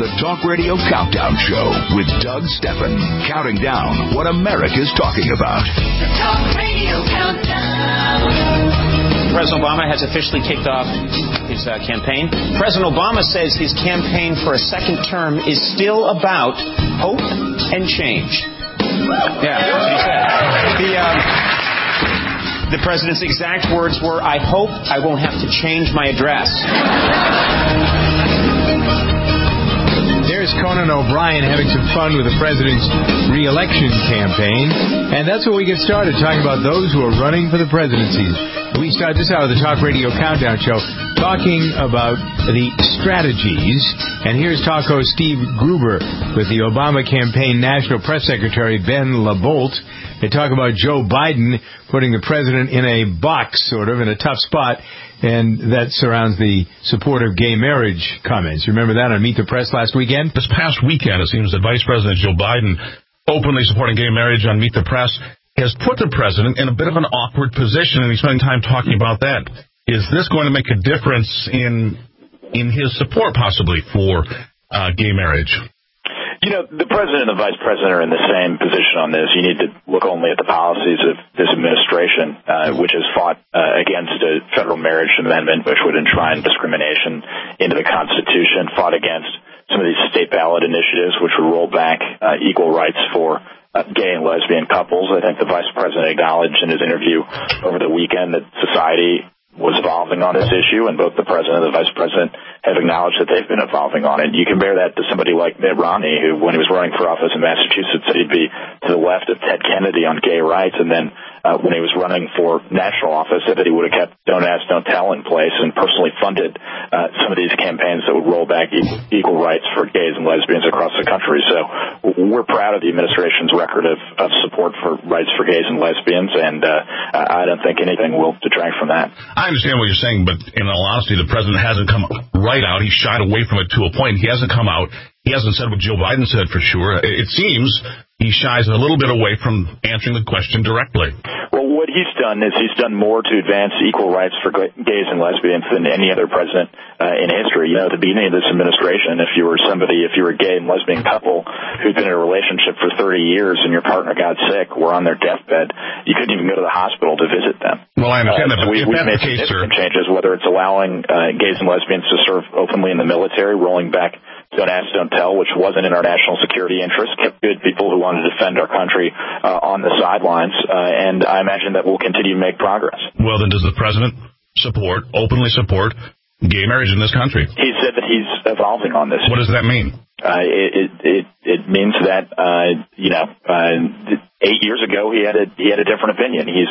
the Talk Radio Countdown Show with Doug Steffen, counting down what America's talking about. The Talk Radio Countdown. President Obama has officially kicked off his campaign. President Obama says his campaign for a second term is still about hope and change. Yeah, that's what he said. The president's exact words were, "I hope I won't have to change my address." There's Conan O'Brien having some fun with the president's re-election campaign. And that's where we get started, talking about those who are running for the presidency. We start this hour of the Talk Radio Countdown Show talking about the strategies. And here's talk host Steve Gruber with the Obama campaign National Press Secretary Ben LaBolt. They talk about Joe Biden putting the president in a box, sort of, in a tough spot, and that surrounds the support of gay marriage comments. Remember that on Meet the Press last weekend? This past weekend, it seems that Vice President Joe Biden, openly supporting gay marriage on Meet the Press, has put the president in a bit of an awkward position, and he's spending time talking about that. Is this going to make a difference in his support, possibly, for gay marriage? You know, the president and the vice president are in the same position on this. You need to look only at the policies of this administration, which has fought against a federal marriage amendment, which would enshrine discrimination into the Constitution, fought against some of these state ballot initiatives, which would roll back equal rights for gay and lesbian couples. I think the vice president acknowledged in his interview over the weekend that society was evolving on this issue, and both the president and the vice president have acknowledged that they've been evolving on it. You compare that to somebody like Mitt Romney, who, when he was running for office in Massachusetts, said he'd be to the left of Ted Kennedy on gay rights, and then when he was running for national office, said that he would have kept Don't Ask, Don't Tell in place and personally funded some of these campaigns that would roll back equal rights for gays and lesbians across the country. So we're proud of the administration's record of support for rights for gays and lesbians, and I don't think anything will detract from that. I understand what you're saying, but in all honesty, the president hasn't come right out. He shied away from it to a point. He hasn't come out. He hasn't said what Joe Biden said for sure. It seems he shies a little bit away from answering the question directly. Well, what he's done is he's done more to advance equal rights for gays and lesbians than any other president in history. You know, at the beginning of this administration, if you were a gay and lesbian couple who'd been in a relationship for 30 years and your partner got sick, were on their deathbed, you couldn't even go to the hospital to visit them. Well, I understand that, but we've made significant changes, whether it's allowing gays and lesbians to serve openly in the military, rolling back Don't Ask, Don't Tell, which wasn't in our national security interest, kept good people who wanted to defend our country on the sidelines, and I imagine that we'll continue to make progress. Well, then does the president openly support gay marriage in this country? He said that he's evolving on this. What does that mean? It means that 8 years ago he had a different opinion. He's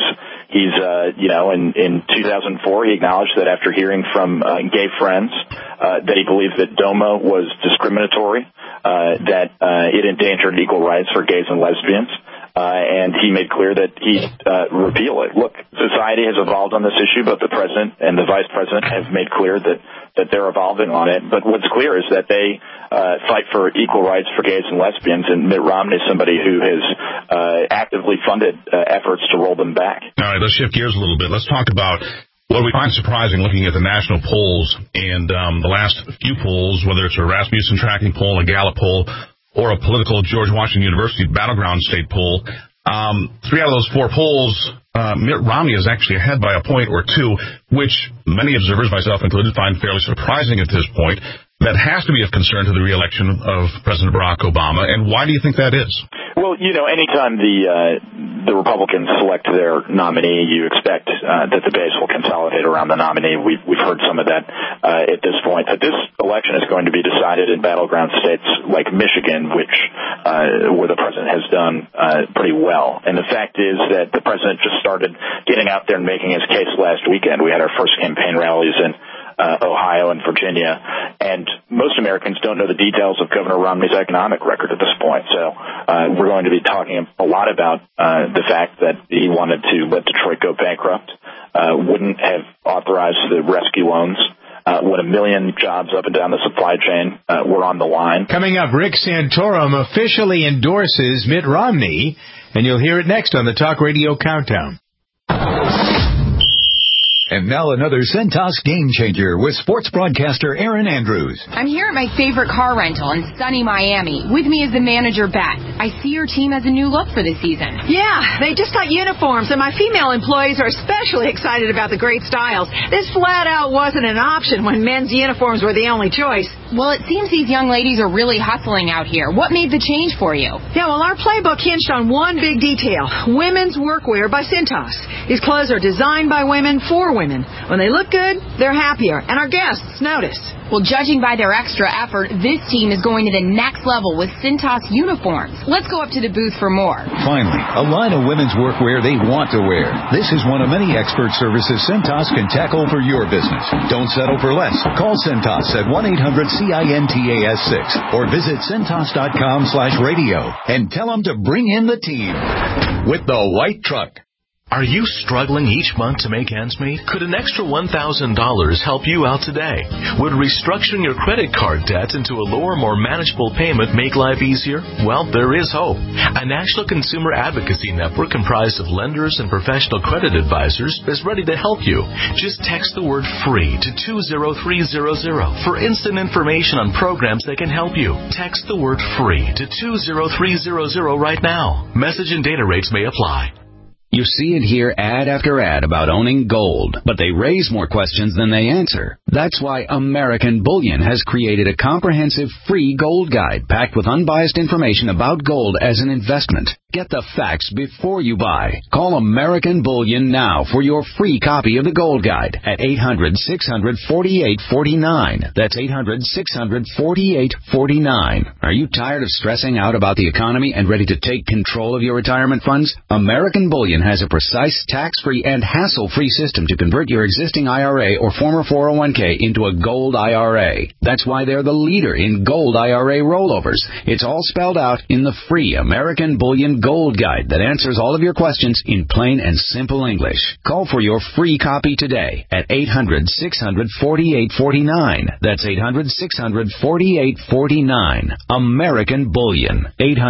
in 2004 he acknowledged that after hearing from gay friends that he believed that DOMA was discriminatory, that it endangered equal rights for gays and lesbians. And he made clear that he'd repeal it. Look, society has evolved on this issue, but the president and the vice president have made clear that they're evolving on it. But what's clear is that they fight for equal rights for gays and lesbians, and Mitt Romney is somebody who has actively funded efforts to roll them back. All right, let's shift gears a little bit. Let's talk about what we find surprising looking at the national polls and the last few polls, whether it's a Rasmussen tracking poll, a Gallup poll, or a political George Washington University battleground state poll. 3 out of those 4 polls, Mitt Romney is actually ahead by a point or two, which many observers, myself included, find fairly surprising at this point. That has to be of concern to the re-election of President Barack Obama. And why do you think that is? Well, anytime the Republicans select their nominee, you expect that the base will consolidate around the nominee. We've heard some of that at this point. But this election is going to be decided in battleground states like Michigan, where the president has done pretty well. And the fact is that the president just started getting out there and making his case last weekend. We had our first campaign rallies in Ohio and Virginia, and most Americans don't know the details of Governor Romney's economic record at this point. So we're going to be talking a lot about the fact that he wanted to let Detroit go bankrupt, wouldn't have authorized the rescue loans, when 1 million jobs up and down the supply chain were on the line. Coming up, Rick Santorum officially endorses Mitt Romney, and you'll hear it next on the Talk Radio Countdown. And now another Cintas game changer with sports broadcaster Aaron Andrews. I'm here at my favorite car rental in sunny Miami. With me is the manager, Beth. I see your team has a new look for the season. Yeah, they just got uniforms, and my female employees are especially excited about the great styles. This flat out wasn't an option when men's uniforms were the only choice. Well, it seems these young ladies are really hustling out here. What made the change for you? Yeah, well, our playbook hinged on one big detail: women's workwear by Cintas. These clothes are designed by women for women. When they look good, they're happier, and our guests notice. Well, judging by their extra effort, this team is going to the next level with Cintas uniforms. Let's go up to the booth for more. Finally, a line of women's workwear they want to wear. This is one of many expert services Cintas can tackle for your business. Don't settle for less. Call Cintas at 1-800-CINTAS-6 or visit Cintas.com/radio and tell them to bring in the team with the white truck. Are you struggling each month to make ends meet? Could an extra $1,000 help you out today? Would restructuring your credit card debt into a lower, more manageable payment make life easier? Well, there is hope. A national consumer advocacy network comprised of lenders and professional credit advisors is ready to help you. Just text the word FREE to 20300 for instant information on programs that can help you. Text the word FREE to 20300 right now. Message and data rates may apply. You see and hear ad after ad about owning gold, but they raise more questions than they answer. That's why American Bullion has created a comprehensive free gold guide packed with unbiased information about gold as an investment. Get the facts before you buy. Call American Bullion now for your free copy of the gold guide at 800-600-4849. That's 800-600-4849. Are you tired of stressing out about the economy and ready to take control of your retirement funds? American Bullion has a precise, tax-free, and hassle-free system to convert your existing IRA or former 401k into a gold IRA. That's why they're the leader in gold IRA rollovers. It's all spelled out in the free American Bullion Gold Guide that answers all of your questions in plain and simple English. Call for your free copy today at 800-600-4849. That's 800-600-4849. American Bullion.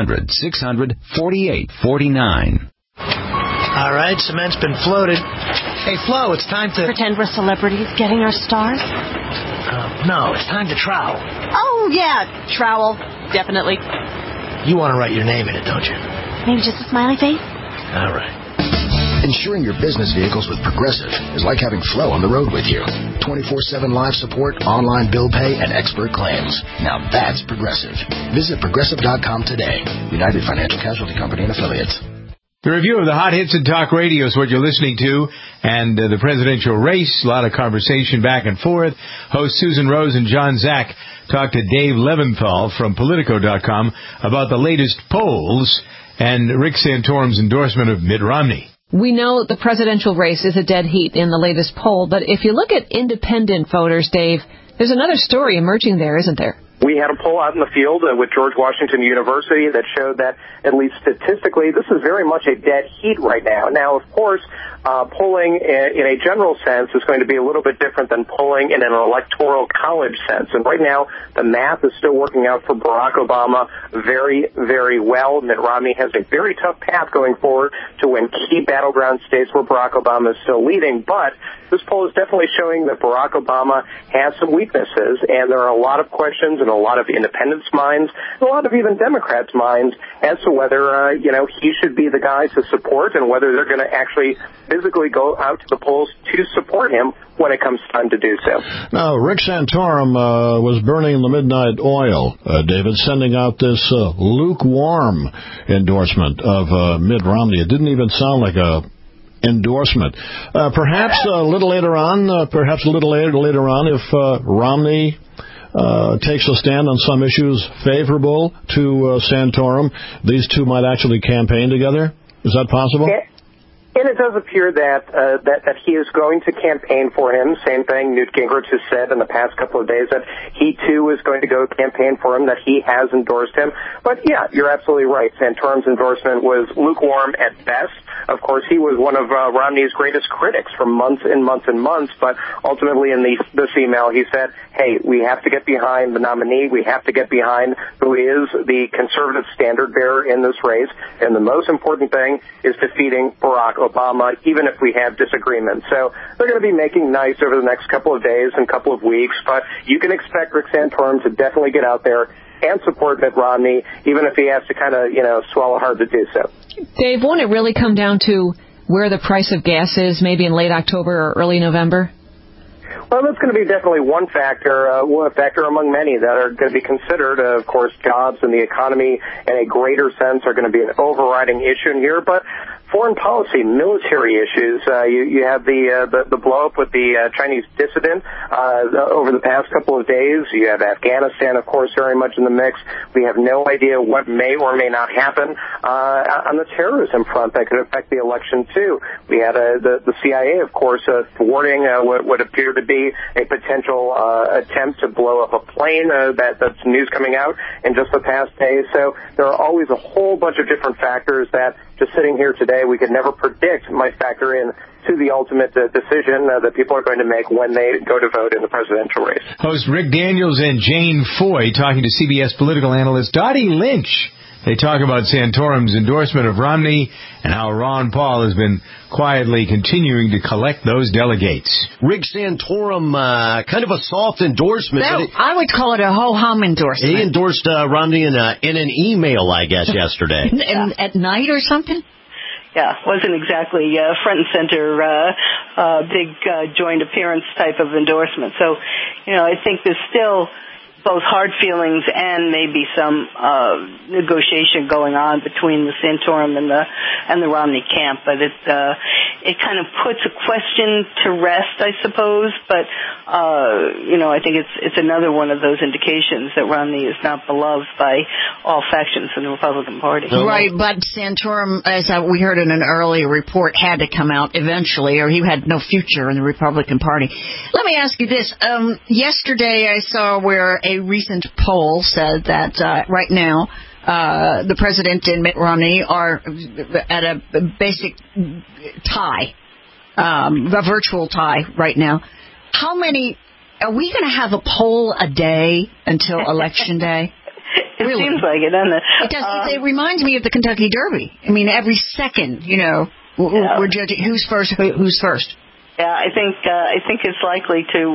800-600-4849. All right, cement's been floated. Hey, Flo, it's time to... Pretend we're celebrities getting our stars? No, it's time to trowel. Oh, yeah, trowel. Definitely. You want to write your name in it, don't you? Maybe just a smiley face? All right. Insuring your business vehicles with Progressive is like having Flo on the road with you. 24/7 live support, online bill pay, and expert claims. Now that's Progressive. Visit Progressive.com today. United Financial Casualty Company and Affiliates. The review of the hot hits in talk radio is what you're listening to, and the presidential race, a lot of conversation back and forth. Hosts Susan Rose and John Zach talked to Dave Leventhal from Politico.com about the latest polls and Rick Santorum's endorsement of Mitt Romney. We know the presidential race is a dead heat in the latest poll, but if you look at independent voters, Dave, there's another story emerging there, isn't there? We had a poll out in the field with George Washington University that showed that, at least statistically, this is very much a dead heat right now. Now, of course, polling in a general sense is going to be a little bit different than polling in an electoral college sense. And right now, the math is still working out for Barack Obama very, very well. Mitt Romney has a very tough path going forward to win key battleground states where Barack Obama is still leading. But this poll is definitely showing that Barack Obama has some weaknesses, and there are a lot of questions in a lot of independents' minds, and a lot of even Democrats' minds as to whether, he should be the guy to support and whether they're going to actually physically go out to the polls to support him when it comes time to do so. Now, Rick Santorum was burning the midnight oil, David, sending out this lukewarm endorsement of Mitt Romney. It didn't even sound like a endorsement. Perhaps a little later on, if Romney takes a stand on some issues favorable to Santorum, these two might actually campaign together. Is that possible? And it does appear that he is going to campaign for him. Same thing Newt Gingrich has said in the past couple of days, that he, too, is going to go campaign for him, that he has endorsed him. But, yeah, you're absolutely right. Santorum's endorsement was lukewarm at best. Of course, he was one of Romney's greatest critics for months and months and months. But ultimately in this email, he said, hey, we have to get behind the nominee. We have to get behind who is the conservative standard bearer in this race. And the most important thing is defeating Barack Obama, even if we have disagreements. So they're going to be making nice over the next couple of days and couple of weeks, but you can expect Rick Santorum to definitely get out there and support Mitt Romney, even if he has to kind of, swallow hard to do so. Dave, won't it really come down to where the price of gas is, maybe in late October or early November? Well, that's going to be definitely one factor among many that are going to be considered. Of course, jobs and the economy in a greater sense are going to be an overriding issue in here, but foreign policy, military issues. You have the blow up with the Chinese dissident over the past couple of days. You have Afghanistan, of course, very much in the mix. We have no idea what may or may not happen on the terrorism front that could affect the election too. We had the CIA, of course, thwarting what appeared to be a potential attempt to blow up a plane. That's news coming out in just the past day. So there are always a whole bunch of different factors that, just sitting here today, we could never predict might factor in to the ultimate decision that people are going to make when they go to vote in the presidential race. Host Rick Daniels and Jane Foy talking to CBS political analyst Dottie Lynch. They talk about Santorum's endorsement of Romney and how Ron Paul has been quietly continuing to collect those delegates. Rick Santorum, kind of a soft endorsement. I would call it a ho-hum endorsement. He endorsed Romney in an email, I guess, yesterday. At night or something? Yeah, wasn't exactly front and center, big joint appearance type of endorsement. So, I think there's still both hard feelings and maybe some negotiation going on between the Santorum and the Romney camp, but it kind of puts a question to rest, I suppose. But I think it's another one of those indications that Romney is not beloved by all factions in the Republican Party. Right, but Santorum, as we heard in an earlier report, had to come out eventually, or he had no future in the Republican Party. Let me ask you this: yesterday I saw where a recent poll said that right now the president and Mitt Romney are at a basic tie, a virtual tie right now. How many are we going to have a poll a day until Election Day? It seems like it, doesn't it? It does. It reminds me of the Kentucky Derby. I mean, every second, we're judging who's first. Yeah, I think it's likely to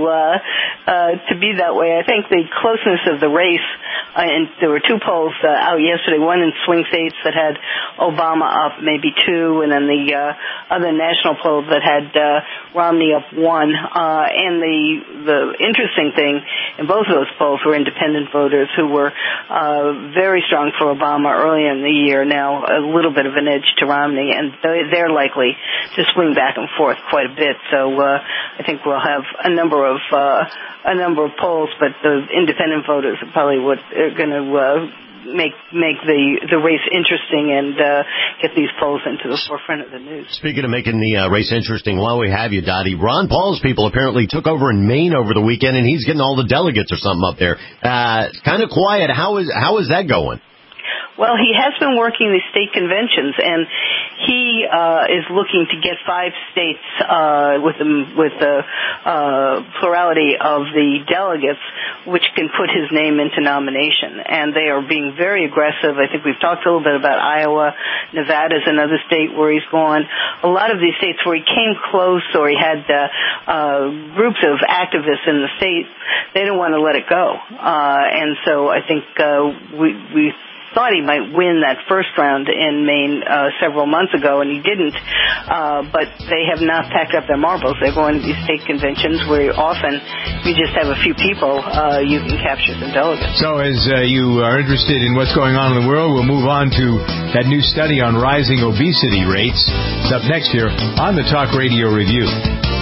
be that way. I think the closeness of the race, and there were two polls out yesterday, one in swing states that had Obama up maybe 2, and then the other national poll that had Romney up 1. And the interesting thing in both of those polls were independent voters who were very strong for Obama early in the year, now a little bit of an edge to Romney, and they're likely to swing back and forth quite a bit. So I think we'll have a number of polls, but the independent voters are probably what are going to make the race interesting and get these polls into the forefront of the news. Speaking of making the race interesting, while we have you, Dottie, Ron Paul's people apparently took over in Maine over the weekend, and he's getting all the delegates or something up there. Kind of quiet. How is that going? Well, he has been working the state conventions, and he is looking to get 5 states with the plurality of the delegates, which can put his name into nomination. And they are being very aggressive. I think we've talked a little bit about Iowa. Nevada is another state where he's gone. A lot of these states where he came close or he had groups of activists in the state, they don't want to let it go. And so I think we thought he might win that first round in Maine several months ago, and he didn't. But they have not packed up their marbles. They're going to these state conventions where often you just have a few people, you can capture some delegates. So as you are interested in what's going on in the world, we'll move on to that new study on rising obesity rates. It's up next here on the Talk Radio Review.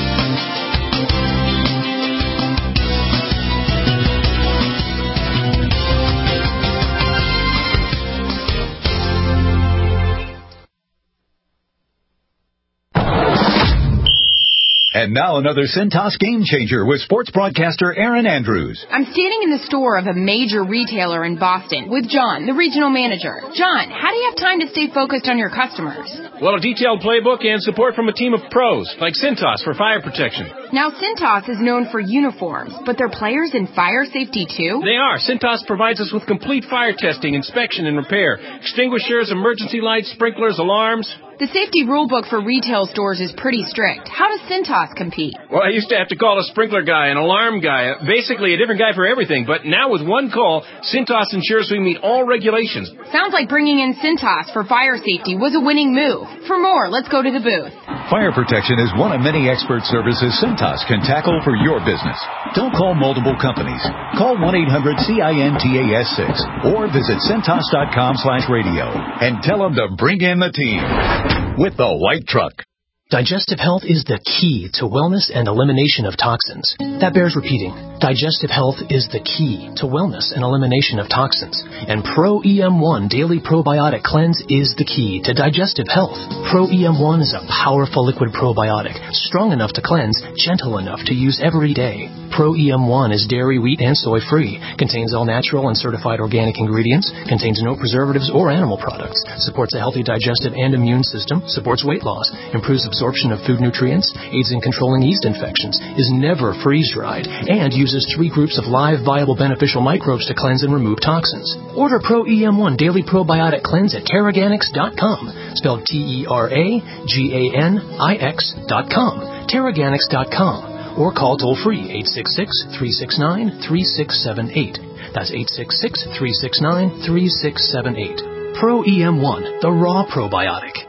And now another Cintas game changer with sports broadcaster Aaron Andrews. I'm standing in the store of a major retailer in Boston with John, the regional manager. John, how do you have time to stay focused on your customers? Well, a detailed playbook and support from a team of pros, like Cintas for fire protection. Now, Cintas is known for uniforms, but they're players in fire safety too? They are. Cintas provides us with complete fire testing, inspection, and repair. Extinguishers, emergency lights, sprinklers, alarms. The safety rulebook for retail stores is pretty strict. How does Cintas compete? Well, I used to have to call a sprinkler guy, an alarm guy, basically a different guy for everything. But now with one call, Cintas ensures we meet all regulations. Sounds like bringing in Cintas for fire safety was a winning move. For more, let's go to the booth. Fire protection is one of many expert services Cintas can tackle for your business. Don't call multiple companies. Call 1-800-CINTAS6 or visit Cintas.com/radio and tell them to bring in the team with the white truck. Digestive health is the key to wellness and elimination of toxins. That bears repeating. Digestive health is the key to wellness and elimination of toxins. And Pro EM1 Daily Probiotic Cleanse is the key to digestive health. Pro EM1 is a powerful liquid probiotic, strong enough to cleanse, gentle enough to use every day. Pro EM1 is dairy, wheat, and soy-free, contains all natural and certified organic ingredients, contains no preservatives or animal products, supports a healthy digestive and immune system, supports weight loss, improves absorption of food nutrients, aids in controlling yeast infections, is never freeze-dried, and uses 3 groups of live, viable, beneficial microbes to cleanse and remove toxins. Order Pro EM1 Daily Probiotic Cleanse at Teraganix.com, spelled TERAGANIX.com, Teraganix.com, or call toll-free 866-369-3678. That's 866-369-3678. Pro EM1, the raw probiotic.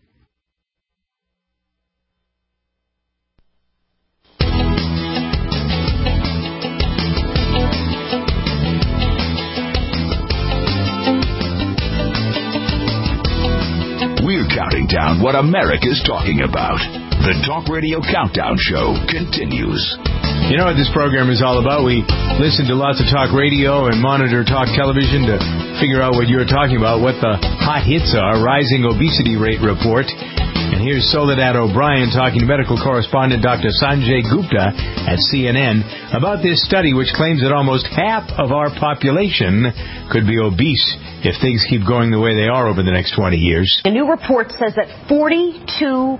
We're counting down what America's talking about. The Talk Radio Countdown Show continues. You know what this program is all about? We listen to lots of talk radio and monitor talk television to figure out what you're talking about, what the hot hits are. Rising obesity rate report. And here's Soledad O'Brien talking to medical correspondent Dr. Sanjay Gupta at CNN about this study which claims that almost half of our population could be obese if things keep going the way they are over the next 20 years. A new report says that 42%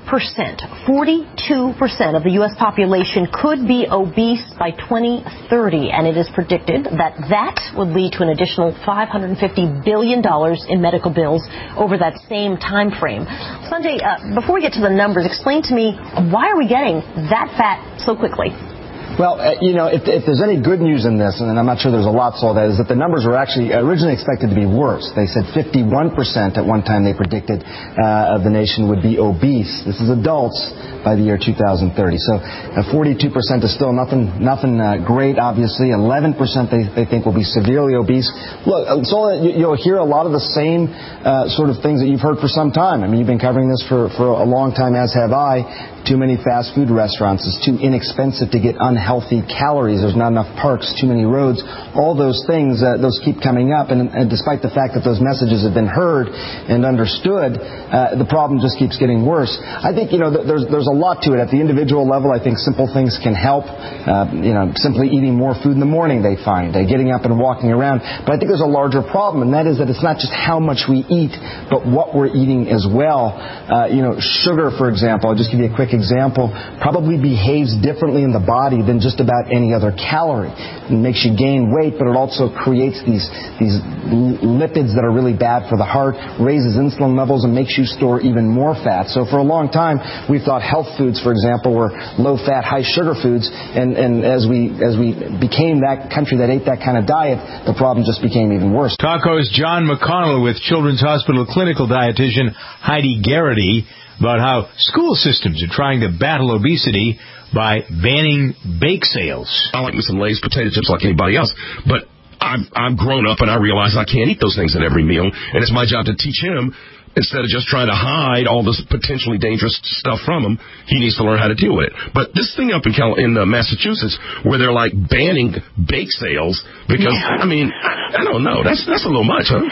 of the U.S. population could be obese by 2030, and it is predicted that would lead to an additional $550 billion in medical bills over that same time frame. Sanjay, before we get to the numbers, explain to me, why are we getting that fat so quickly? Well, if there's any good news in this, and I'm not sure there's a lot, so that is that the numbers were actually originally expected to be worse. They said 51% at one time they predicted of the nation would be obese. This is adults by the year 2030. So 42% is still nothing great, obviously. 11% they think will be severely obese. Look, so you'll hear a lot of the same sort of things that you've heard for some time. I mean, you've been covering this for a long time, as have I. Too many fast food restaurants. It's too inexpensive to get unhealthy calories. There's not enough parks, too many roads. All those things, those keep coming up. And despite the fact that those messages have been heard and understood, the problem just keeps getting worse. I think, there's a lot to it. At the individual level, I think simple things can help. Simply eating more food in the morning, they find. Getting up and walking around. But I think there's a larger problem, and that is that it's not just how much we eat, but what we're eating as well. Sugar, for example, I'll just give you a quick example, probably behaves differently in the body than just about any other calorie. It makes you gain weight, but it also creates these lipids that are really bad for the heart, raises insulin levels, and makes you store even more fat. So for a long time, we thought health foods, for example, were low-fat, high-sugar foods, and as we became that country that ate that kind of diet, the problem just became even worse. Talk host John McConnell with Children's Hospital clinical dietitian Heidi Garrity about how school systems are trying to battle obesity by banning bake sales. I like me some Lay's potato chips like anybody else, but I'm grown up and I realize I can't eat those things at every meal, and it's my job to teach him. Instead of just trying to hide all this potentially dangerous stuff from him, he needs to learn how to deal with it. But this thing up in Massachusetts, where they're like banning bake sales, because I don't know, that's a little much, huh?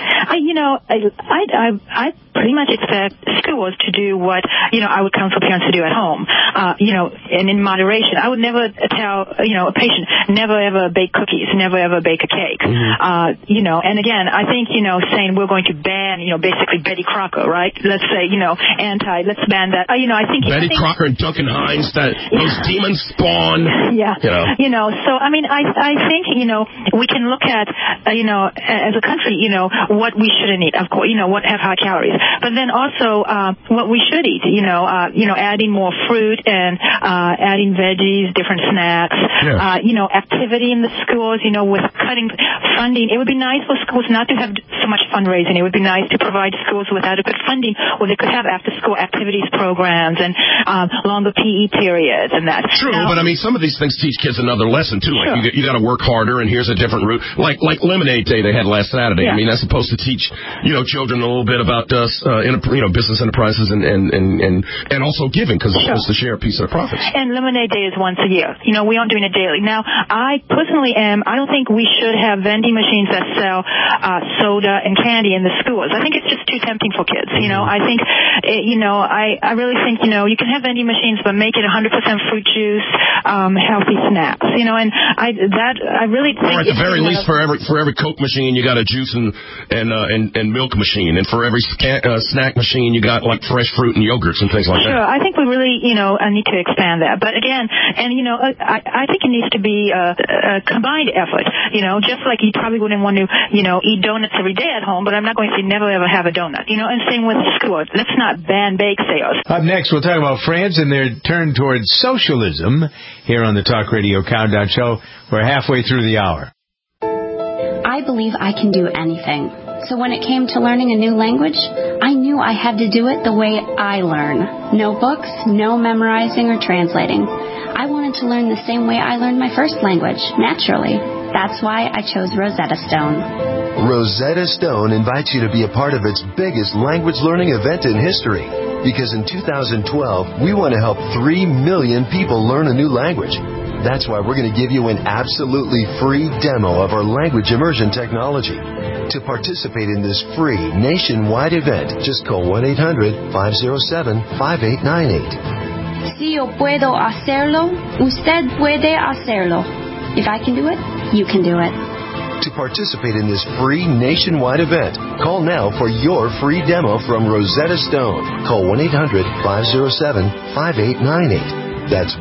I pretty much expect schools to do what I would counsel parents to do at home, and in moderation. I would never tell a patient never ever bake cookies, never ever bake a cake. And again, I think saying we're going to ban basically Betty Crocker Crocker, right? Let's say, let's ban that. I think Betty Crocker and Duncan Hines, those demon spawn. Yeah. So I think we can look at as a country what we shouldn't eat, of course, what have high calories, but then also what we should eat, adding more fruit and adding veggies, different snacks, activity in the schools, with cutting funding. It would be nice for schools not to have so much fundraising. It would be nice to provide schools with adequate funding where they could have after-school activities programs and longer PE periods and that. True, but some of these things teach kids another lesson too. Like you got to work harder, and here's a different route. Like Lemonade Day they had last Saturday. Yeah. That's supposed to teach children a little bit about business enterprises and also giving, because it's supposed to share a piece of the profits. And Lemonade Day is once a year. We aren't doing it daily. Now, I personally I don't think we should have vending machines that sell soda and candy in the schools. I think it's just too tempting for kids. I think I really think you can have vending machines, but make it 100% fruit juice, healthy snacks. And I really think. Or at the very least, for every Coke machine, you got a juice and milk machine, and for every snack machine, you got like fresh fruit and yogurts and things like that. Sure, I think we really need to expand that. But again, I think it needs to be a combined effort. Just like you probably wouldn't want to eat donuts every day at home, but I'm not going to say never ever have a donut. And same with school. Let's not ban bake sales. Up next, we'll talk about France and their turn towards socialism here on the Talk Radio Countdown Show. We're halfway through the hour. I believe I can do anything. So when it came to learning a new language, I knew I had to do it the way I learn. No books, no memorizing or translating. I wanted to learn the same way I learned my first language, naturally. That's why I chose Rosetta Stone. Rosetta Stone invites you to be a part of its biggest language learning event in history. Because in 2012, we want to help 3 million people learn a new language. That's why we're going to give you an absolutely free demo of our language immersion technology. To participate in this free nationwide event, just call 1-800-507-5898. Si yo puedo hacerlo, usted puede hacerlo. If I can do it, you can do it. To participate in this free nationwide event, call now for your free demo from Rosetta Stone. Call 1-800-507-5898. That's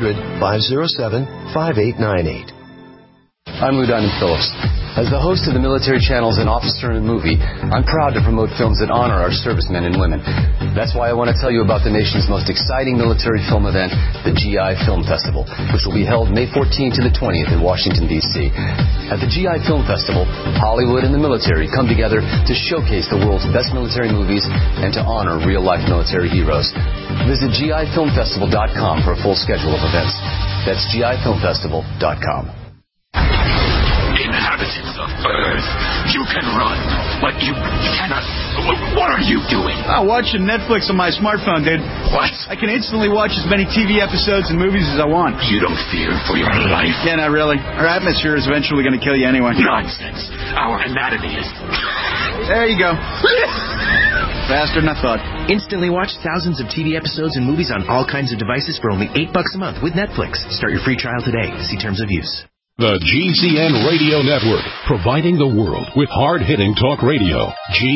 1-800-507-5898. I'm Lou Diamond Phillips. As the host of the Military Channel's An Officer in a Movie, I'm proud to promote films that honor our servicemen and women. That's why I want to tell you about the nation's most exciting military film event, the GI Film Festival, which will be held May 14th to the 20th in Washington, D.C. At the GI Film Festival, Hollywood and the military come together to showcase the world's best military movies and to honor real-life military heroes. Visit GIFilmFestival.com for a full schedule of events. That's GIFilmFestival.com. Inhabitants of Earth, you can run, but you cannot. What are you doing? I'm watching Netflix on my smartphone, dude. What? I can instantly watch as many TV episodes and movies as I want. You don't fear for your life? Yeah, not really. Our atmosphere is eventually going to kill you anyway. Nonsense. Our anatomy is... There you go. Faster than I thought. Instantly watch thousands of TV episodes and movies on all kinds of devices for only $8 a month with Netflix. Start your free trial today. See terms of use. The GCN Radio Network, providing the world with hard-hitting talk radio.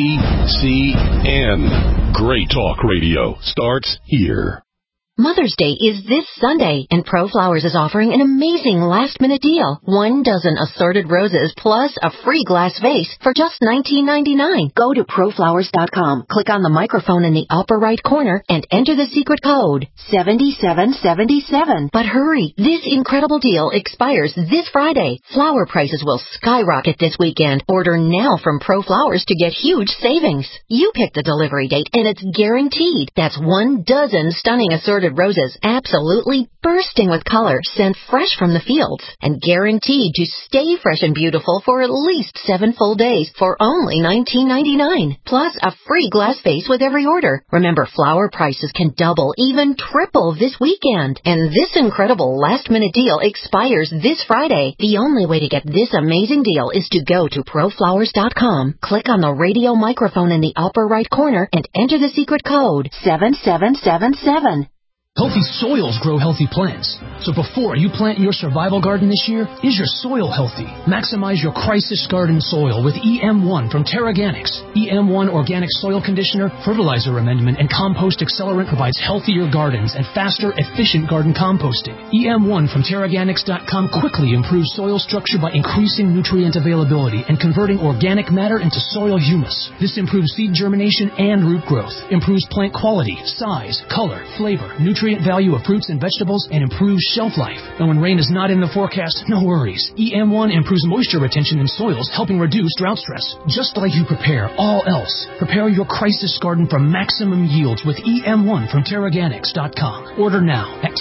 GCN. Great talk radio starts here. Mother's Day is this Sunday, and ProFlowers is offering an amazing last-minute deal. 1 dozen assorted roses plus a free glass vase for just $19.99. Go to ProFlowers.com, click on the microphone in the upper right corner, and enter the secret code, 7777. But hurry, this incredible deal expires this Friday. Flower prices will skyrocket this weekend. Order now from ProFlowers to get huge savings. You pick the delivery date, and it's guaranteed. That's 1 dozen stunning assorted roses, absolutely bursting with color, sent fresh from the fields, and guaranteed to stay fresh and beautiful for at least 7 full days for only $19.99. Plus a free glass vase with every order. Remember, flower prices can double, even triple this weekend. And this incredible last-minute deal expires this Friday. The only way to get this amazing deal is to go to ProFlowers.com, click on the radio microphone in the upper right corner, and enter the secret code, 7777. Healthy soils grow healthy plants. So before you plant your survival garden this year, is your soil healthy? Maximize your crisis garden soil with EM1 from Terraganics. EM1 Organic Soil Conditioner, Fertilizer Amendment, and Compost Accelerant provides healthier gardens and faster, efficient garden composting. EM1 from Terraganics.com quickly improves soil structure by increasing nutrient availability and converting organic matter into soil humus. This improves seed germination and root growth, improves plant quality, size, color, flavor, nutrient value of fruits and vegetables, and improves shelf life. And when rain is not in the forecast, no worries. EM1 improves moisture retention in soils, helping reduce drought stress. Just like you prepare all else, prepare your crisis garden for maximum yields with EM1 from Terraganics.com. Order now at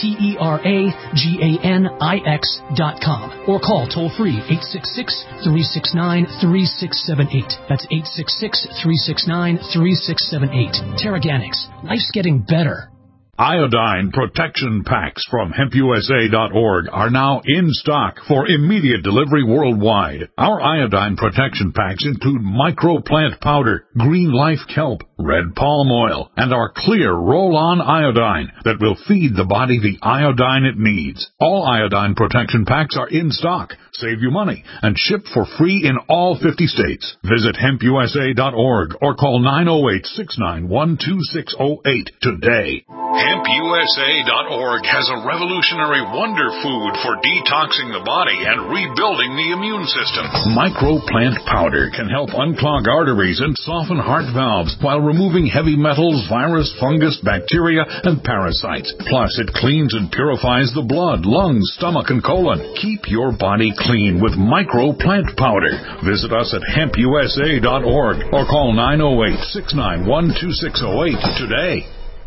TERAGANIX.com or call toll-free 866-369-3678. That's 866-369-3678. Terraganics. Life's getting better. Iodine protection packs from HempUSA.org are now in stock for immediate delivery worldwide. Our iodine protection packs include microplant powder, green life kelp, red palm oil, and our clear roll-on iodine that will feed the body the iodine it needs. All iodine protection packs are in stock, save you money, and shipped for free in all 50 states. Visit HempUSA.org or call 908-691-2608 today. HempUSA.org has a revolutionary wonder food for detoxing the body and rebuilding the immune system. Microplant powder can help unclog arteries and soften heart valves while removing heavy metals, virus, fungus, bacteria, and parasites. Plus, it cleans and purifies the blood, lungs, stomach, and colon. Keep your body clean with Microplant powder. Visit us at HempUSA.org or call 908-691-2608 today.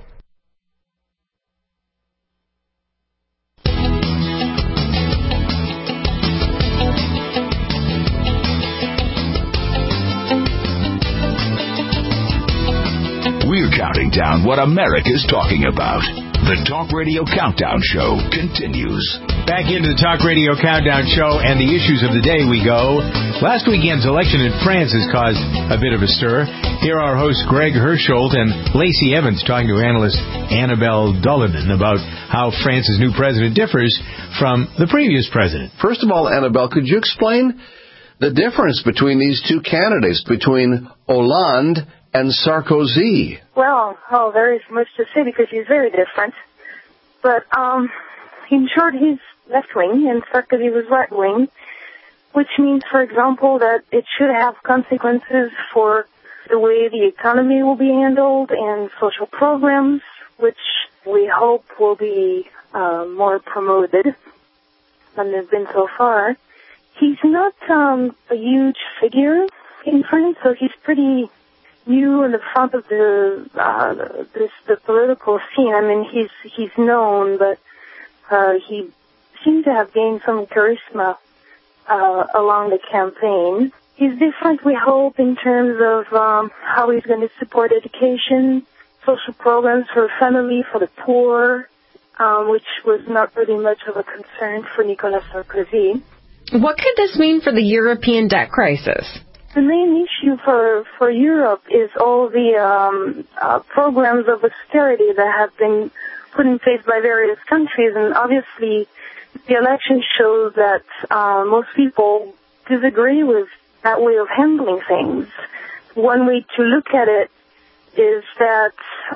We're counting down what America's talking about. The Talk Radio Countdown Show continues. Back into the Talk Radio Countdown Show and the issues of the day we go. Last weekend's election in France has caused a bit of a stir. Here are our hosts Greg Hersholt and Lacey Evans talking to analyst Annabelle Dullinan about how France's new president differs from the previous president. First of all, Annabelle, could you explain the difference between these two candidates, between Hollande and Sarkozy? Well, there is much to say because he's very different. But in short, he's left-wing and Sarkozy was right-wing, which means, for example, that it should have consequences for the way the economy will be handled and social programs, which we hope will be more promoted than they've been so far. He's not a huge figure in France, so he's pretty new in the front of the political scene. I mean, he's known, but he seems to have gained some charisma along the campaign. He's different, we hope, in terms of how he's going to support education, social programs for family, for the poor, which was not really much of a concern for Nicolas Sarkozy. What could this mean for the European debt crisis? The main issue for Europe is all the programs of austerity that have been put in place by various countries, and obviously the election shows that most people disagree with that way of handling things. One way to look at it is that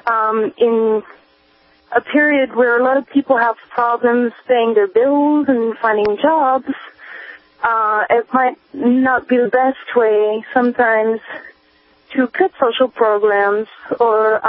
in a period where a lot of people have problems paying their bills and finding jobs, it might not be the best way sometimes to cut social programs or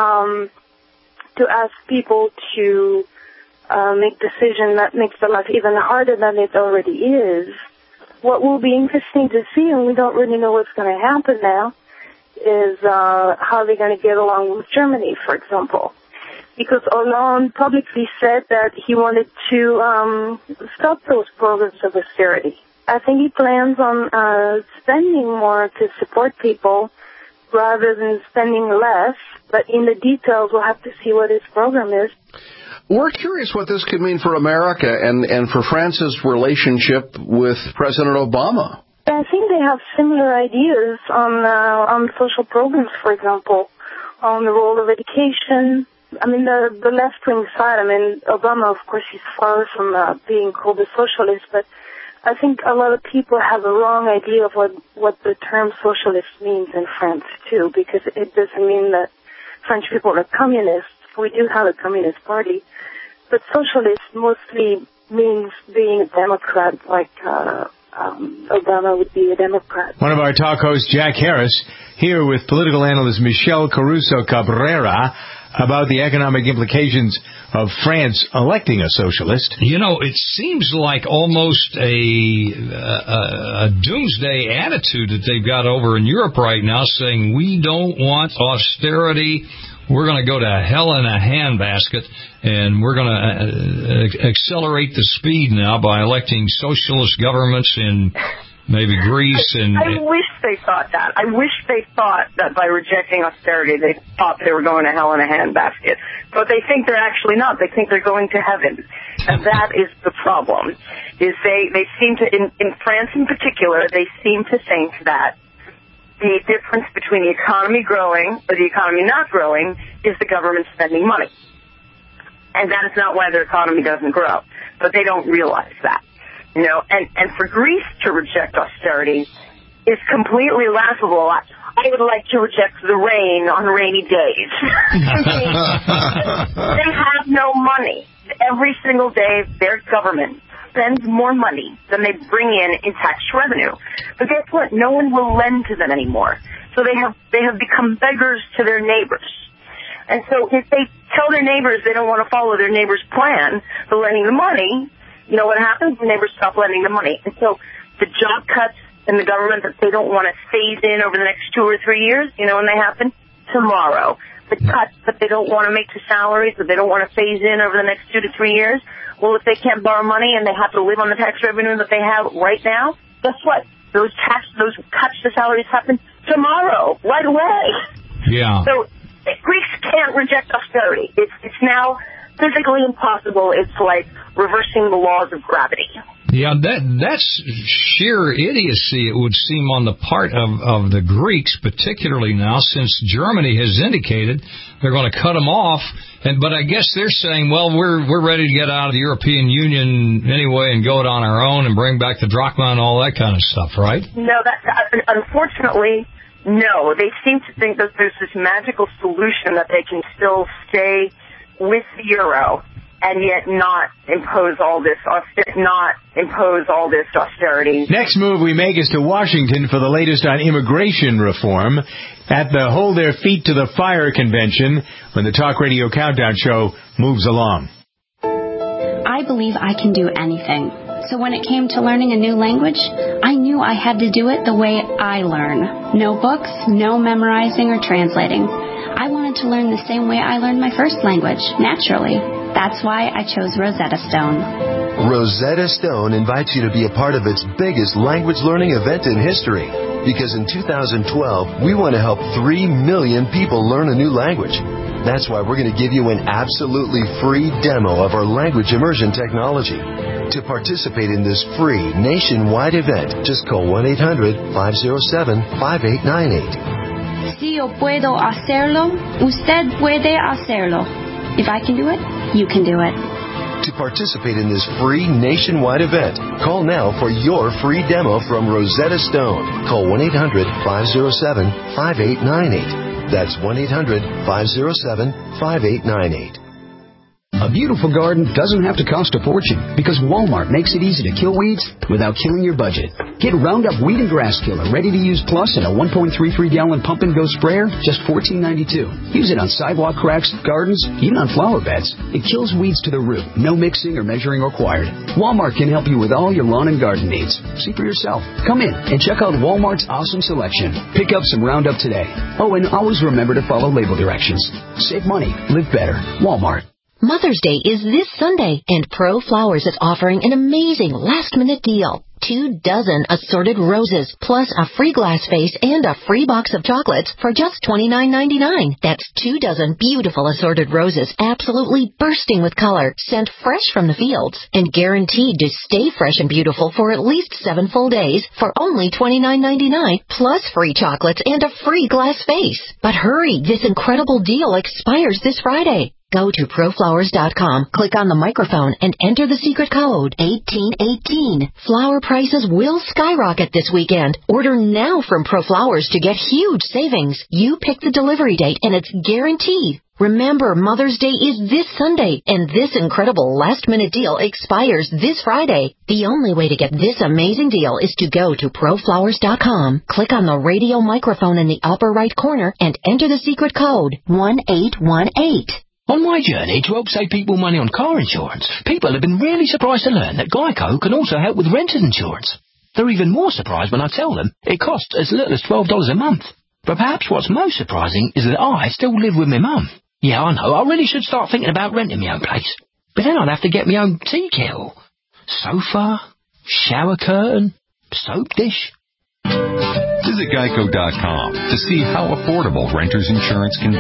to ask people to make decisions that makes their life even harder than it already is. What will be interesting to see, and we don't really know what's going to happen now, is how they're going to get along with Germany, for example. Because Hollande publicly said that he wanted to stop those programs of austerity. I think he plans on spending more to support people rather than spending less, but in the details we'll have to see what his program is. We're curious what this could mean for America and for France's relationship with President Obama. I think they have similar ideas on social programs, for example, on the role of education, I mean, the left-wing side, I mean, Obama, of course, he's far from being called a socialist, but I think a lot of people have a wrong idea of what the term socialist means in France, too, because it doesn't mean that French people are communists. We do have a communist party, but socialist mostly means being a Democrat, like Obama would be a Democrat. One of our talk hosts, Jack Harris, here with political analyst Michelle Caruso Cabrera about the economic implications of France electing a socialist. You know, it seems like almost a doomsday attitude that they've got over in Europe right now, saying we don't want austerity. We're going to go to hell in a handbasket, and we're going to accelerate the speed now by electing socialist governments in maybe Greece. I wish they thought that. I wish they thought that by rejecting austerity, they thought they were going to hell in a handbasket. But they think they're actually not. They think they're going to heaven. And that is the problem. Is they seem to, in France in particular, they seem to think that the difference between the economy growing or the economy not growing is the government spending money. And that is not why their economy doesn't grow. But they don't realize that. You know, and for Greece to reject austerity is completely laughable. I would like to reject the rain on rainy days. They have no money. Every single day, their government spends more money than they bring in tax revenue. But guess what? No one will lend to them anymore. So they have become beggars to their neighbors. And so if they tell their neighbors they don't want to follow their neighbor's plan for lending the money, you know what happens? The neighbors stop lending the money. And so the job cuts in the government that they don't want to phase in over the next 2 or 3 years, you know when they happen? Tomorrow. The cuts that they don't want to make to salaries, that they don't want to phase in over the next 2 to 3 years, well, if they can't borrow money and they have to live on the tax revenue that they have right now, guess what? Those cuts to salaries happen tomorrow, right away. Yeah. So Greece can't reject austerity. It's now physically impossible. It's like reversing the laws of gravity. Yeah, that's sheer idiocy, it would seem, on the part of the Greeks, particularly now, since Germany has indicated they're going to cut them off. But I guess they're saying, well, we're ready to get out of the European Union anyway and go it on our own and bring back the drachma and all that kind of stuff, right? No, unfortunately, no. They seem to think that there's this magical solution that they can still stay with the euro and yet not impose all this austerity. Next move we make is to Washington for the latest on immigration reform at the Hold Their Feet to the Fire convention when the Talk Radio Countdown show moves along. I believe I can do anything. So when it came to learning a new language, I knew I had to do it the way I learn. No books, no memorizing or translating. I wanted to learn the same way I learned my first language, naturally. That's why I chose Rosetta Stone. Rosetta Stone invites you to be a part of its biggest language learning event in history. Because in 2012, we want to help 3 million people learn a new language. That's why we're going to give you an absolutely free demo of our language immersion technology. To participate in this free nationwide event, just call 1-800-507-5898. Si yo puedo hacerlo, usted puede hacerlo. If I can do it, you can do it. To participate in this free nationwide event, call now for your free demo from Rosetta Stone. Call 1-800-507-5898. That's 1-800-507-5898. A beautiful garden doesn't have to cost a fortune because Walmart makes it easy to kill weeds without killing your budget. Get Roundup Weed and Grass Killer Ready to Use Plus in a 1.33-gallon pump and go sprayer, just $14.92. Use it on sidewalk cracks, gardens, even on flower beds. It kills weeds to the root. No mixing or measuring required. Walmart can help you with all your lawn and garden needs. See for yourself. Come in and check out Walmart's awesome selection. Pick up some Roundup today. Oh, and always remember to follow label directions. Save money. Live better. Walmart. Mother's Day is this Sunday, and Pro Flowers is offering an amazing last-minute deal. 2 dozen assorted roses, plus a free glass vase and a free box of chocolates for just $29.99. That's 2 dozen beautiful assorted roses, absolutely bursting with color, sent fresh from the fields, and guaranteed to stay fresh and beautiful for at least 7 full days for only $29.99, plus free chocolates and a free glass vase. But hurry, this incredible deal expires this Friday. Go to proflowers.com, click on the microphone, and enter the secret code 1818. Flower prices will skyrocket this weekend. Order now from ProFlowers to get huge savings. You pick the delivery date, and it's guaranteed. Remember, Mother's Day is this Sunday, and this incredible last-minute deal expires this Friday. The only way to get this amazing deal is to go to proflowers.com, click on the radio microphone in the upper right corner, and enter the secret code 1818. On my journey to help save people money on car insurance, people have been really surprised to learn that Geico can also help with renter's insurance. They're even more surprised when I tell them it costs as little as $12 a month. But perhaps what's most surprising is that I still live with my mum. Yeah, I know, I really should start thinking about renting my own place. But then I'd have to get my own tea kettle, sofa, shower curtain, soap dish. Visit Geico.com to see how affordable renter's insurance can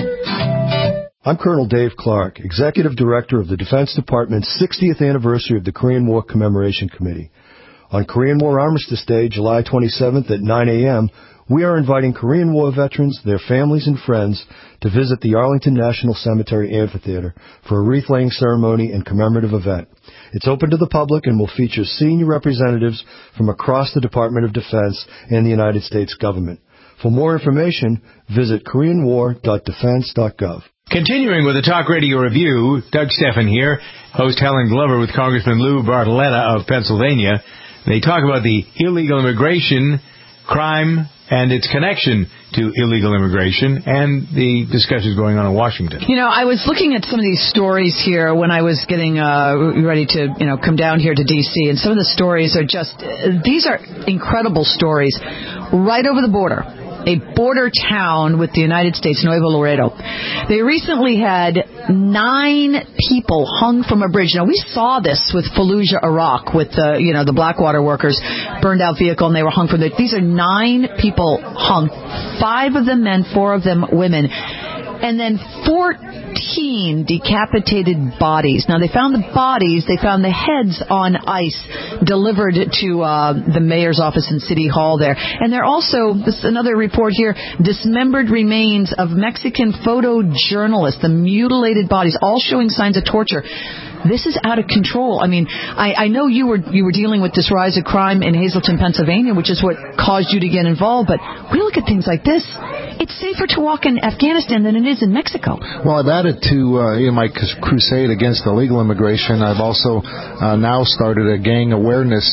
be. I'm Colonel Dave Clark, Executive Director of the Defense Department's 60th anniversary of the Korean War Commemoration Committee. On Korean War Armistice Day, July 27th at 9 a.m., we are inviting Korean War veterans, their families, and friends to visit the Arlington National Cemetery Amphitheater for a wreath-laying ceremony and commemorative event. It's open to the public and will feature senior representatives from across the Department of Defense and the United States government. For more information, visit koreanwar.defense.gov. Continuing with the Talk Radio Review, Doug Stephan here, host Helen Glover with Congressman Lou Bartoletta of Pennsylvania. They talk about the illegal immigration, crime, and its connection to illegal immigration and the discussions going on in Washington. You know, I was looking at some of these stories here when I was getting ready to, come down here to D.C., and some of the stories are these are incredible stories right over the border. A border town with the United States, Nuevo Laredo. They recently had 9 people hung from a bridge. Now, we saw this with Fallujah, Iraq, with the Blackwater workers, burned out vehicle, and they were hung from it. These are 9 people hung, 5 of them men, 4 of them women. And then 14 decapitated bodies. Now, they found the bodies, they found the heads on ice delivered to the mayor's office in City Hall there. And they're also, this is another report here, dismembered remains of Mexican photojournalists, the mutilated bodies, all showing signs of torture. This is out of control. I mean, I know you were dealing with this rise of crime in Hazleton, Pennsylvania, which is what caused you to get involved. But we look at things like this. It's safer to walk in Afghanistan than it is in Mexico. Well, I've added to my crusade against illegal immigration. I've also now started a gang awareness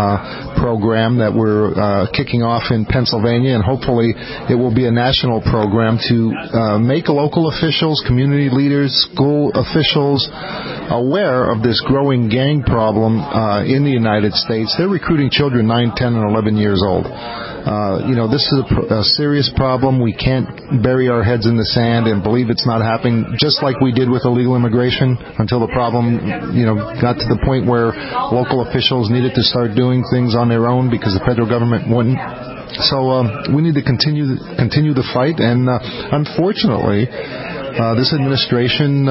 program that we're kicking off in Pennsylvania, and hopefully it will be a national program to make local officials, community leaders, school officials aware of this growing gang problem in the United States. They're recruiting children 9, 10, and 11 years old. This is a serious problem. We can't bury our heads in the sand and believe it's not happening, just like we did with illegal immigration until the problem, got to the point where local officials needed to start doing things on their own because the federal government wouldn't. So we need to continue the fight, and unfortunately, this administration,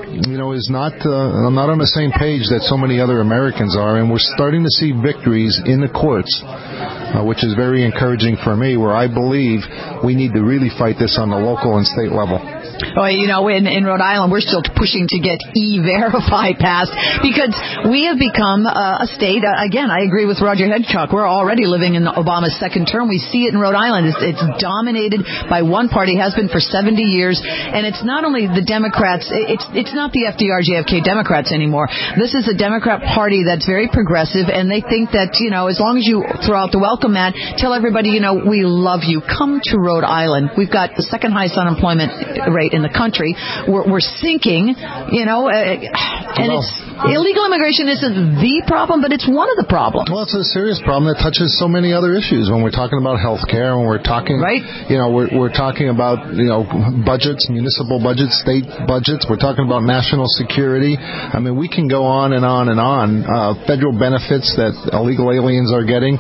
is not on the same page that so many other Americans are, and we're starting to see victories in the courts, which is very encouraging for me, where I believe we need to really fight this on the local and state level. Well, in Rhode Island, we're still pushing to get E-Verify passed because we have become a state. Again, I agree with Roger Hedcock. We're already living in Obama's second term. We see it in Rhode Island. It's dominated by one party, has been for 70 years, and it's not only the Democrats. It's not the FDR, JFK Democrats anymore. This is a Democrat party that's very progressive, and they think that, as long as you throw out the welcome mat, tell everybody, we love you. Come to Rhode Island. We've got the second highest unemployment rate in the country. We're sinking, and it's illegal immigration isn't the problem, but it's one of the problems. Well, it's a serious problem that touches so many other issues. When we're talking about health care, when we're talking, we're talking about, budgets, municipal budgets, state budgets. We're talking about national security. I mean, we can go on and on and on. Federal benefits that illegal aliens are getting.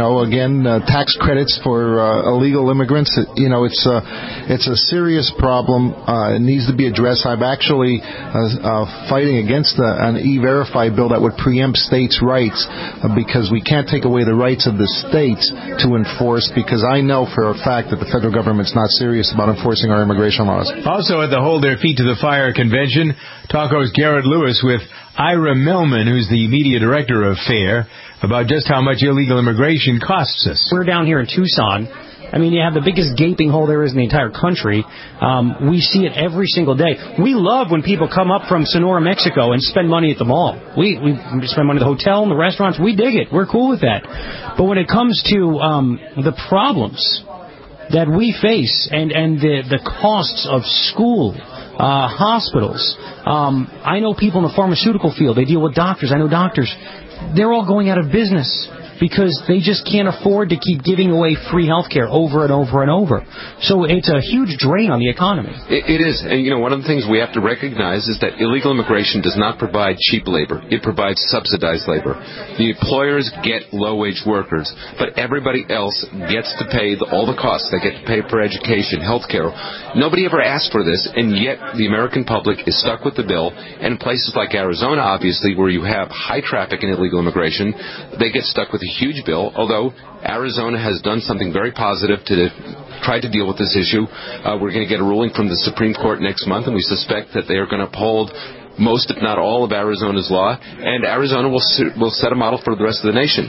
Tax credits for illegal immigrants. It's a serious problem problem needs to be addressed. I'm actually fighting against an E-Verify bill that would preempt states' rights because we can't take away the rights of the states to enforce, because I know for a fact that the federal government's not serious about enforcing our immigration laws. Also at the Hold Their Feet to the Fire convention, talk host Garrett Lewis with Ira Millman, who's the media director of FAIR, about just how much illegal immigration costs us. We're down here in Tucson. I mean, you have the biggest gaping hole there is in the entire country. We see it every single day. We love when people come up from Sonora, Mexico, and spend money at the mall. We spend money at the hotel and the restaurants. We dig it. We're cool with that. But when it comes to the problems that we face and the costs of school, hospitals, I know people in the pharmaceutical field. They deal with doctors. I know doctors. They're all going out of business because they just can't afford to keep giving away free health care over and over and over. So it's a huge drain on the economy. It is. And, one of the things we have to recognize is that illegal immigration does not provide cheap labor. It provides subsidized labor. The employers get low-wage workers, but everybody else gets to pay all the costs. They get to pay for education, health care. Nobody ever asked for this, and yet the American public is stuck with the bill. And in places like Arizona, obviously, where you have high traffic and illegal immigration, they get stuck with a huge bill, although Arizona has done something very positive to try to deal with this issue. We're going to get a ruling from the Supreme Court next month, and we suspect that they are going to uphold most, if not all, of Arizona's law, and Arizona will set a model for the rest of the nation.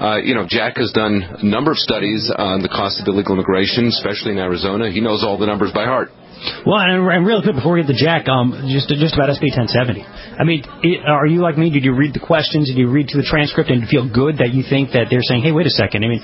Jack has done a number of studies on the cost of illegal immigration, especially in Arizona. He knows all the numbers by heart. Well, and really quick, before we get to Jack, just about SB 1070. I mean, are you like me? Did you read the questions? Did you read through the transcript and feel good that you think that they're saying, hey, wait a second. I mean,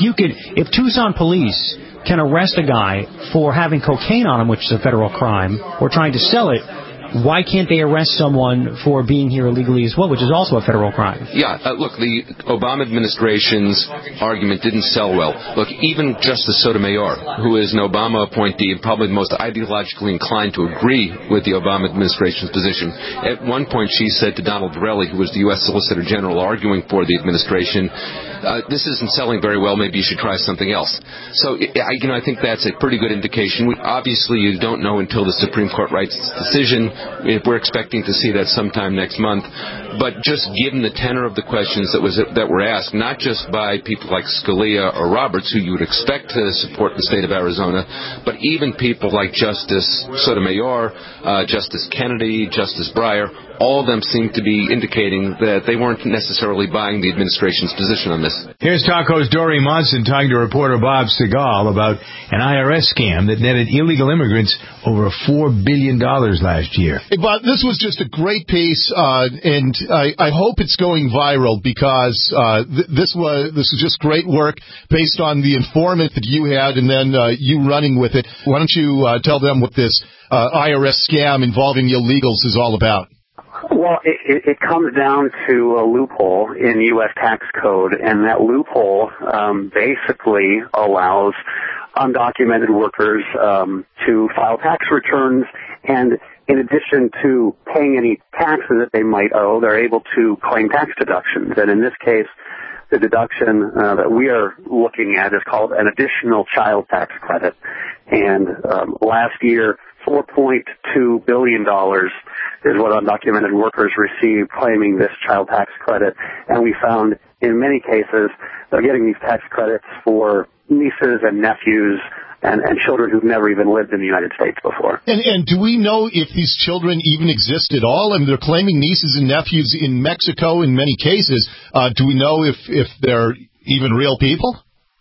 if Tucson police can arrest a guy for having cocaine on him, which is a federal crime, or trying to sell it, why can't they arrest someone for being here illegally as well, which is also a federal crime? Yeah, look, the Obama administration's argument didn't sell well. Look, even Justice Sotomayor, who is an Obama appointee and probably the most ideologically inclined to agree with the Obama administration's position, at one point she said to Donald Verrilli, who was the U.S. Solicitor General arguing for the administration, this isn't selling very well, maybe you should try something else. So, I think that's a pretty good indication. Obviously, you don't know until the Supreme Court writes its decision. We're expecting to see that sometime next month. But just given the tenor of the questions that were asked, not just by people like Scalia or Roberts, who you would expect to support the state of Arizona, but even people like Justice Sotomayor, Justice Kennedy, Justice Breyer, all of them seem to be indicating that they weren't necessarily buying the administration's position on this. Here's talk host Dory Monson talking to reporter Bob Segal about an IRS scam that netted illegal immigrants over $4 billion last year. Hey, Bob, this was just a great piece, and I hope it's going viral because this was just great work based on the informant that you had and then you running with it. Why don't you tell them what this IRS scam involving illegals is all about? Well, it comes down to a loophole in U.S. tax code, and that loophole basically allows undocumented workers to file tax returns, and in addition to paying any taxes that they might owe, they're able to claim tax deductions. And in this case, the deduction that we are looking at is called an additional child tax credit. And last year, $4.2 billion is what undocumented workers received claiming this child tax credit. And we found in many cases they're getting these tax credits for nieces and nephews and children who've never even lived in the United States before. And do we know if these children even exist at all? I mean, they're claiming nieces and nephews in Mexico in many cases. Do we know if they're even real people?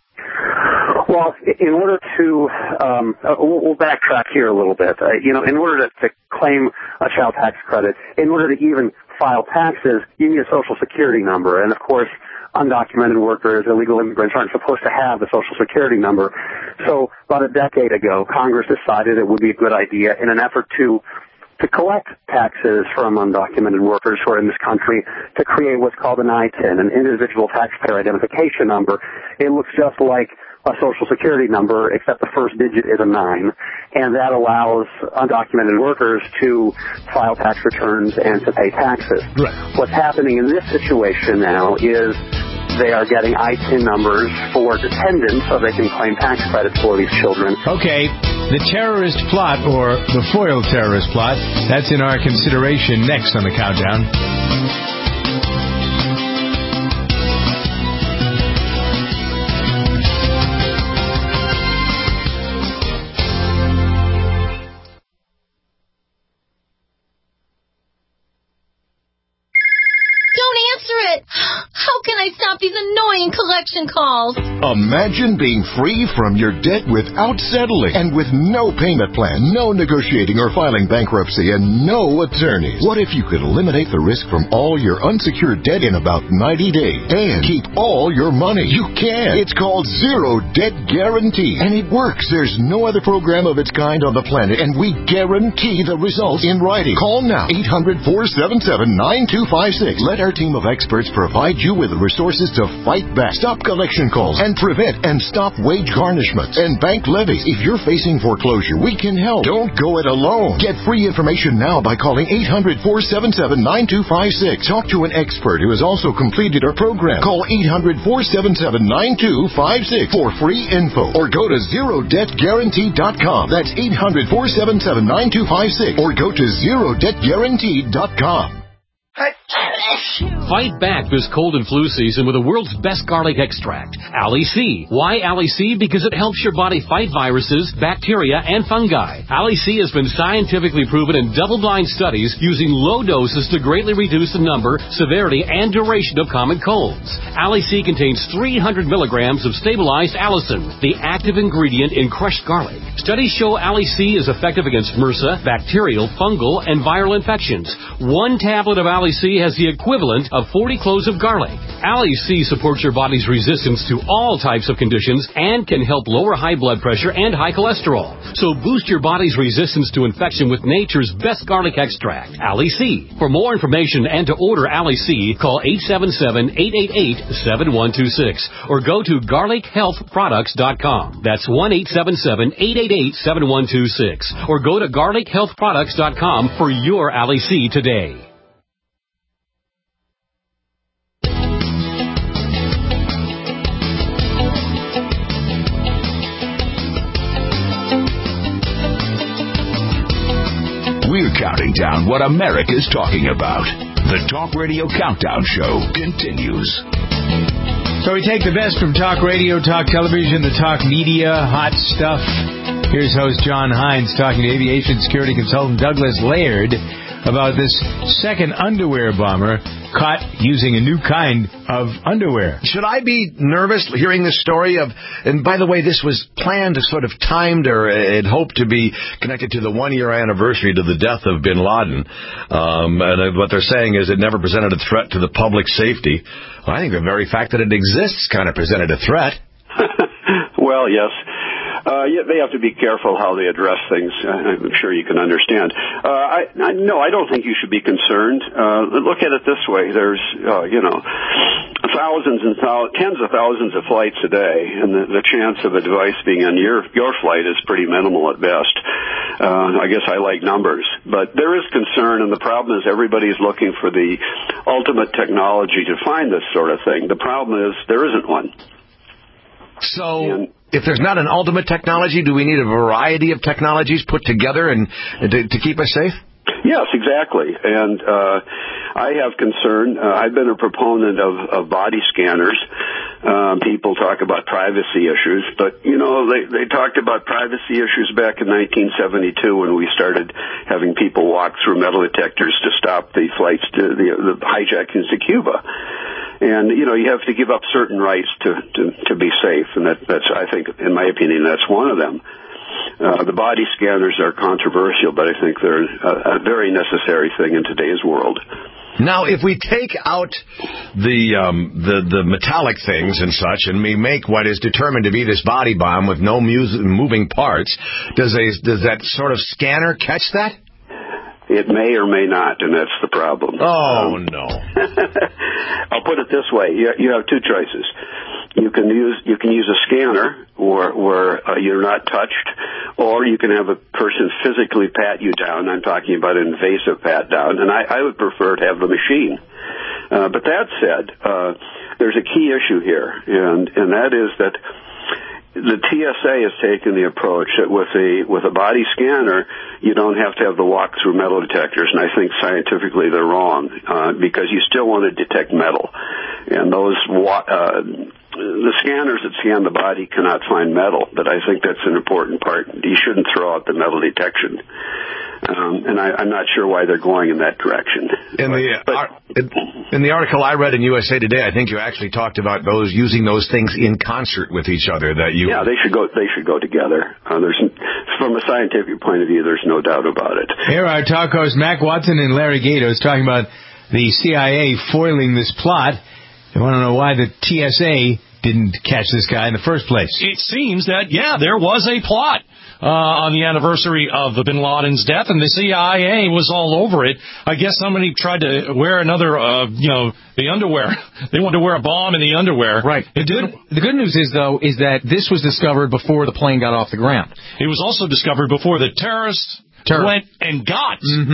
Well, in order to, we'll backtrack here a little bit. In order to claim a child tax credit, in order to even file taxes, you need a Social Security number. And of course, undocumented workers, illegal immigrants aren't supposed to have the Social Security number. So about a decade ago, Congress decided it would be a good idea in an effort to collect taxes from undocumented workers who are in this country to create what's called an ITIN, an individual taxpayer identification number. It looks just like a Social Security number, except the first digit is a 9, and that allows undocumented workers to file tax returns and to pay taxes. Right. What's happening in this situation now is they are getting ITIN numbers for dependents so they can claim tax credits for these children. Okay, The terrorist plot, or the foiled terrorist plot, that's in our consideration next on the countdown. How can I stop these annoying collection calls? Imagine being free from your debt without settling and with no payment plan, no negotiating or filing bankruptcy, and no attorneys. What if you could eliminate the risk from all your unsecured debt in about 90 days and keep all your money? You can. It's called Zero Debt Guarantee, and it works. There's no other program of its kind on the planet, and we guarantee the results in writing. Call now, 800-477-9256. Let our team of experts provide you with the resources to fight back, stop collection calls, and prevent and stop wage garnishments and bank levies. If you're facing foreclosure, we can help. Don't go it alone. Get free information now by calling 800-477-9256. Talk to an expert who has also completed our program. Call 800-477-9256 for free info, or go to ZeroDebtGuarantee.com. That's 800-477-9256, or go to ZeroDebtGuarantee.com. Fight back this cold and flu season with the world's best garlic extract, Ali C. Why Ali C? Because it helps your body fight viruses, bacteria, and fungi. Ali C has been scientifically proven in double-blind studies using low doses to greatly reduce the number, severity, and duration of common colds. Ali C contains 300 milligrams of stabilized allicin, the active ingredient in crushed garlic. Studies show Ali C is effective against MRSA, bacterial, fungal, and viral infections. One tablet of Ali C has the equivalent of 40 cloves of garlic. Ali C supports your body's resistance to all types of conditions and can help lower high blood pressure and high cholesterol. So boost your body's resistance to infection with nature's best garlic extract, Ali C. For more information and to order Ali C, call 877-888-7126 or go to garlichealthproducts.com. That's 1-877-888-7126 or go to garlichealthproducts.com for your Ali C today. We're counting down what America's talking about. The Talk Radio Countdown Show continues. So we take the best from talk radio, talk television, the talk media, hot stuff. Here's host John Hines talking to aviation security consultant Douglas Laird about this second underwear bomber caught using a new kind of underwear. Should I be nervous hearing this story of, and by the way, this was planned to sort of timed or it hoped to be connected to the 1-year anniversary to the death of bin Laden. And what they're saying is it never presented a threat to the public safety. Well, I think the very fact that it exists kind of presented a threat. Well, yes. They have to be careful how they address things. I'm sure you can understand. No, I don't think you should be concerned. Look at it this way. There's, thousands and tens of thousands of flights a day, and the chance of a device being on your flight is pretty minimal at best. I guess I like numbers. But there is concern, and the problem is everybody's looking for the ultimate technology to find this sort of thing. The problem is there isn't one. So, if there's not an ultimate technology, do we need a variety of technologies put together and to keep us safe? Yes, exactly. And I have concern. I've been a proponent of body scanners. People talk about privacy issues, but, they talked about privacy issues back in 1972 when we started having people walk through metal detectors to stop the flights to the hijackings to Cuba. And, you have to give up certain rights to be safe. And that's, I think, in my opinion, that's one of them. The body scanners are controversial, but I think they're a very necessary thing in today's world. Now, if we take out the metallic things and such, and we make what is determined to be this body bomb with no moving parts, does that sort of scanner catch that? It may or may not, and that's the problem. Oh, no. I'll put it this way. You have two choices. You can use a scanner where you're not touched, or you can have a person physically pat you down. I'm talking about an invasive pat down, and I would prefer to have the machine. But that said, there's a key issue here, and that is that the TSA has taken the approach that with a body scanner, you don't have to have the walk-through metal detectors, and I think scientifically they're wrong because you still want to detect metal, and those the scanners that scan the body cannot find metal, but I think that's an important part. You shouldn't throw out the metal detection. And I'm not sure why they're going in that direction. In the article I read in USA Today, I think you actually talked about those using those things in concert with each other. Yeah, they should go together. From a scientific point of view, there's no doubt about it. Here are talk hosts Mac Watson and Larry Gatos talking about the CIA foiling this plot. They want to know why the TSA didn't catch this guy in the first place. It seems that, there was a plot on the anniversary of Bin Laden's death, and the CIA was all over it. I guess somebody tried to wear another, the underwear. They wanted to wear a bomb in the underwear. Right. It did. The good news is, though, is that this was discovered before the plane got off the ground. It was also discovered before the terrorists went and got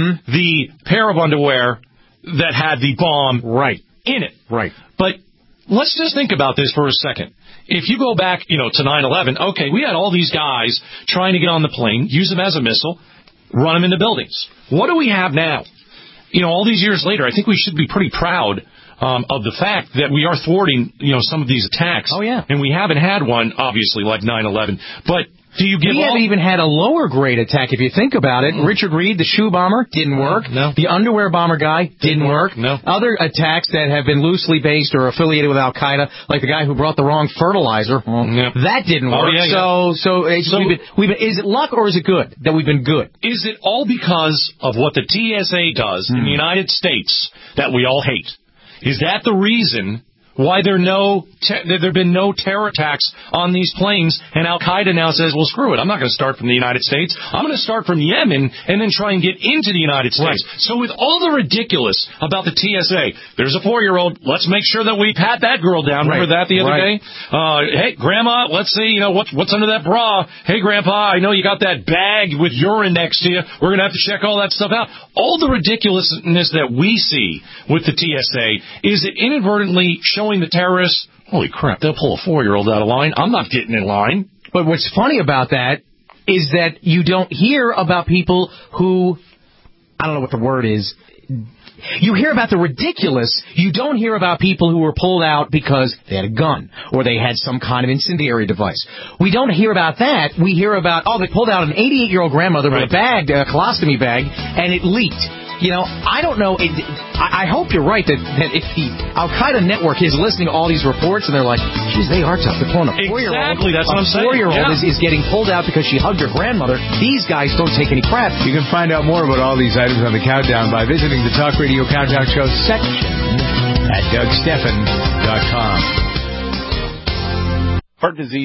the pair of underwear that had the bomb in it. Right. But let's just think about this for a second. If you go back, to 9/11, okay, we had all these guys trying to get on the plane, use them as a missile, run them into buildings. What do we have now? All these years later, I think we should be pretty proud of the fact that we are thwarting, some of these attacks. Oh, yeah. And we haven't had one, obviously, like 9/11. But do you give We haven't even had a lower grade attack, if you think about it. Richard Reed, the shoe bomber, didn't work. No. The underwear bomber guy didn't work. No. Other attacks that have been loosely based or affiliated with Al-Qaeda, like the guy who brought the wrong fertilizer, that didn't work. So is it luck or is it good that we've been good? Is it all because of what the TSA does in the United States that we all hate? Is that the reason why there have been no terror attacks on these planes, and Al-Qaeda now says, well, screw it, I'm not going to start from the United States. I'm going to start from Yemen and then try and get into the United States. Right. So with all the ridiculous about the TSA, there's a 4-year-old, let's make sure that we pat that girl down. Remember that the other day? Hey, Grandma, let's see, what's under that bra. Hey, Grandpa, I know you got that bag with urine next to you. We're going to have to check all that stuff out. All the ridiculousness that we see with the TSA, is it inadvertently showing the terrorists, holy crap, they'll pull a 4-year-old out of line. I'm not getting in line. But what's funny about that is that you don't hear about people who, I don't know what the word is, you hear about the ridiculous. You don't hear about people who were pulled out because they had a gun or they had some kind of incendiary device. We don't hear about that. We hear about, they pulled out an 88-year-old grandmother with a bag, a colostomy bag, and it leaked. I don't know. I hope you're right that if the Al-Qaeda network is listening to all these reports and they're like, geez, they are tough. They're pulling a 4-year-old. Exactly, that's what I'm saying. A 4-year-old is getting pulled out because she hugged her grandmother. These guys don't take any crap. You can find out more about all these items on the Countdown by visiting the Talk Radio Countdown Show section at DougSteffen.com. Heart disease